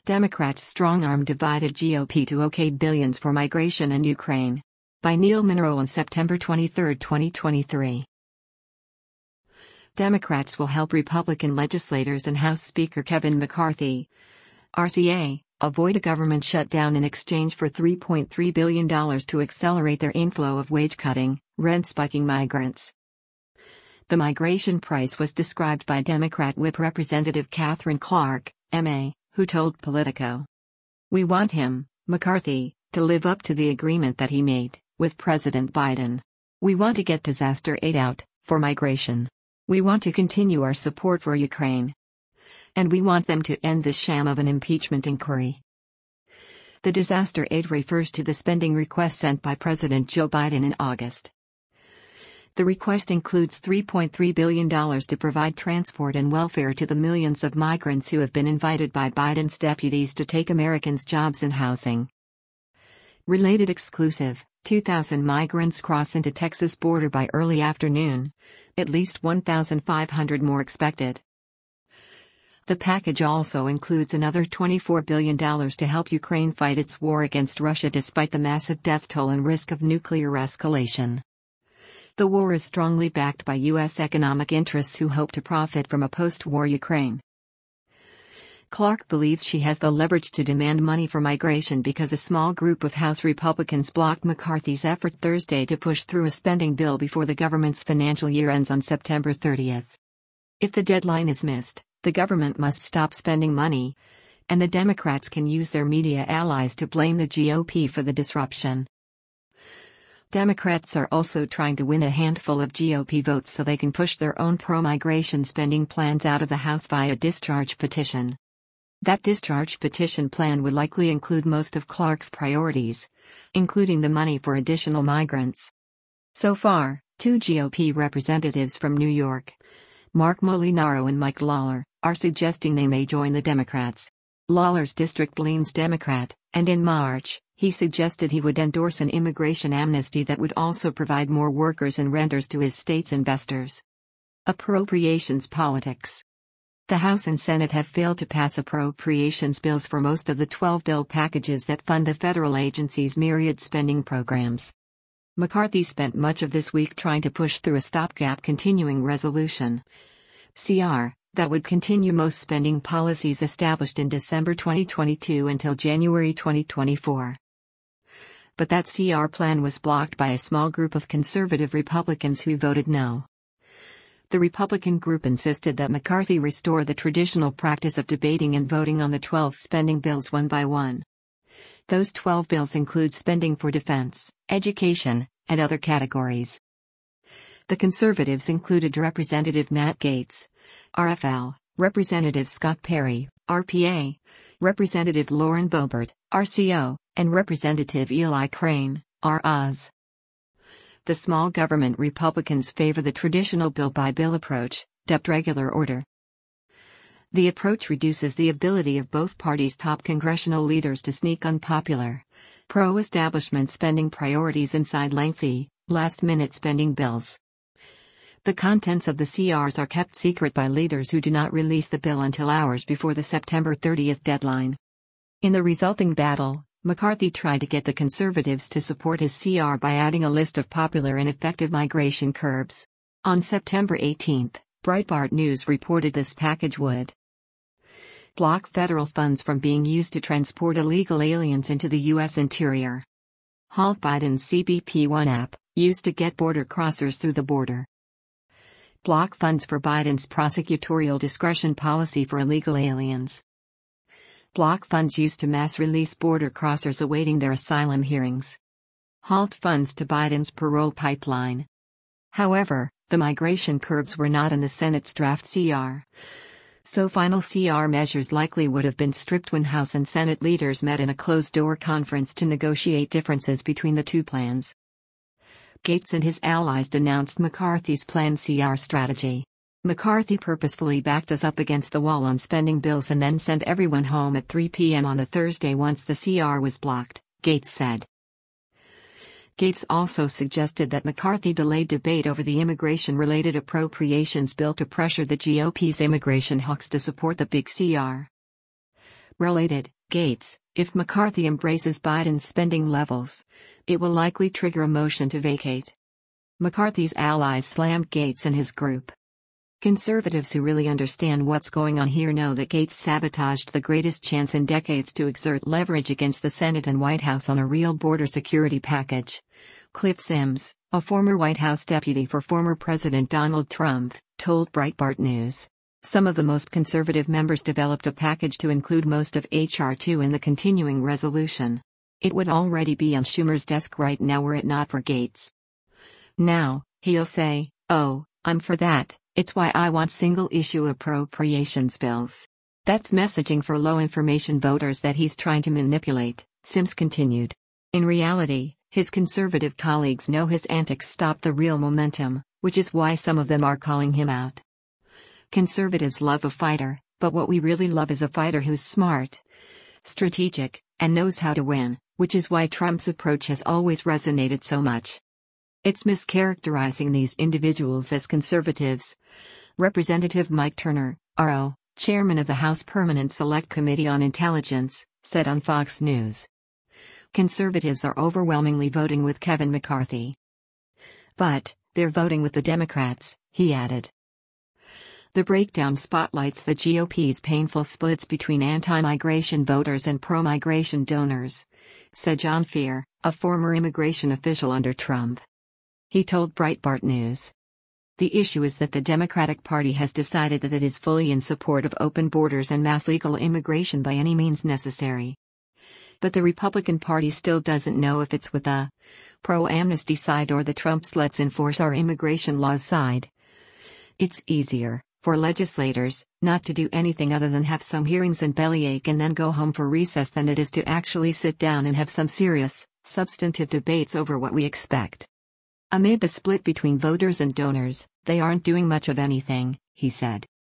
Democrats strong-arm divided GOP to OK billions for migration and Ukraine. By Neil Monroe on September 23, 2023. Democrats will help Republican legislators and House Speaker Kevin McCarthy, RCA, avoid a government shutdown in exchange for $3.3 billion to accelerate their inflow of wage-cutting, rent-spiking migrants. The migration price was described by Democrat Whip Representative Katherine Clark, M.A., who told Politico. "We want him, McCarthy, to live up to the agreement that he made with President Biden. We want to get disaster aid out for migration. We want to continue our support for Ukraine. And we want them to end this sham of an impeachment inquiry." The disaster aid refers to the spending request sent by President Joe Biden in August. The request includes $3.3 billion to provide transport and welfare to the millions of migrants who have been invited by Biden's deputies to take Americans' jobs and housing. Related exclusive: 2,000 migrants cross into Texas border by early afternoon. At least 1,500 more expected. The package also includes another $24 billion to help Ukraine fight its war against Russia despite the massive death toll and risk of nuclear escalation. The war is strongly backed by U.S. economic interests who hope to profit from a post-war Ukraine. Clark believes she has the leverage to demand money for migration because a small group of House Republicans blocked McCarthy's effort Thursday to push through a spending bill before the government's financial year ends on September 30. If the deadline is missed, the government must stop spending money, and the Democrats can use their media allies to blame the GOP for the disruption. Democrats are also trying to win a handful of GOP votes so they can push their own pro-migration spending plans out of the House via discharge petition. That discharge petition plan would likely include most of Clark's priorities, including the money for additional migrants. So far, two GOP representatives from New York, Mark Molinaro and Mike Lawler, are suggesting they may join the Democrats. Lawler's district leans Democrat, and in March, he suggested he would endorse an immigration amnesty that would also provide more workers and renters to his state's investors. Appropriations politics. The House and Senate have failed to pass appropriations bills for most of the 12 bill packages that fund the federal agency's myriad spending programs. McCarthy spent much of this week trying to push through a stopgap continuing resolution, CR, that would continue most spending policies established in December 2022 until January 2024. But that CR plan was blocked by a small group of conservative Republicans who voted no. The Republican group insisted that McCarthy restore the traditional practice of debating and voting on the 12 spending bills one by one. Those 12 bills include spending for defense, education, and other categories. The conservatives included Representative Matt Gaetz, RFL, Representative Scott Perry, RPA, Representative Lauren Boebert, RCO, and Representative Eli Crane, ROZ. The small government Republicans favor the traditional bill-by-bill approach, dubbed regular order. The approach reduces the ability of both parties' top congressional leaders to sneak unpopular, pro-establishment spending priorities inside lengthy, last-minute spending bills. The contents of the CRs are kept secret by leaders who do not release the bill until hours before the September 30 deadline. In the resulting battle, McCarthy tried to get the conservatives to support his CR by adding a list of popular and effective migration curbs. On September 18, Breitbart News reported this package would block federal funds from being used to transport illegal aliens into the U.S. interior. Halt Biden's CBP One app, used to get border crossers through the border. Block funds for Biden's prosecutorial discretion policy for illegal aliens. Block funds used to mass release border crossers awaiting their asylum hearings. Halt funds to Biden's parole pipeline. However, the migration curbs were not in the Senate's draft CR. So final CR measures likely would have been stripped when House and Senate leaders met in a closed-door conference to negotiate differences between the two plans. Gaetz and his allies denounced McCarthy's planned CR strategy. McCarthy purposefully backed us up against the wall on spending bills and then sent everyone home at 3 p.m. on a Thursday once the CR was blocked, Gaetz said. Gaetz also suggested that McCarthy delayed debate over the immigration-related appropriations bill to pressure the GOP's immigration hawks to support the big CR. Related, Gates, if McCarthy embraces Biden's spending levels, it will likely trigger a motion to vacate. McCarthy's allies slammed Gates and his group. Conservatives who really understand what's going on here know that Gates sabotaged the greatest chance in decades to exert leverage against the Senate and White House on a real border security package. Cliff Sims, a former White House deputy for former President Donald Trump, told Breitbart News. Some of the most conservative members developed a package to include most of H.R. 2 in the continuing resolution. It would already be on Schumer's desk right now were it not for Gates. Now, he'll say, "Oh, I'm for that. It's why I want single-issue appropriations bills." That's messaging for low-information voters that he's trying to manipulate, Sims continued. In reality, his conservative colleagues know his antics stopped the real momentum, which is why some of them are calling him out. Conservatives love a fighter, but what we really love is a fighter who's smart, strategic, and knows how to win, which is why Trump's approach has always resonated so much. It's mischaracterizing these individuals as conservatives. Representative Mike Turner, RO, chairman of the House Permanent Select Committee on Intelligence, said on Fox News. Conservatives are overwhelmingly voting with Kevin McCarthy. But, they're voting with the Democrats, he added. The breakdown spotlights the GOP's painful splits between anti-migration voters and pro-migration donors, said John Fear, a former immigration official under Trump. He told Breitbart News. The issue is that the Democratic Party has decided that it is fully in support of open borders and mass legal immigration by any means necessary. But the Republican Party still doesn't know if it's with the pro-amnesty side or the Trump's let's enforce our immigration laws side. It's easier for legislators not to do anything other than have some hearings and bellyache and then go home for recess than it is to actually sit down and have some serious, substantive debates over what we expect. Amid the split between voters and donors, they aren't doing much of anything, he said.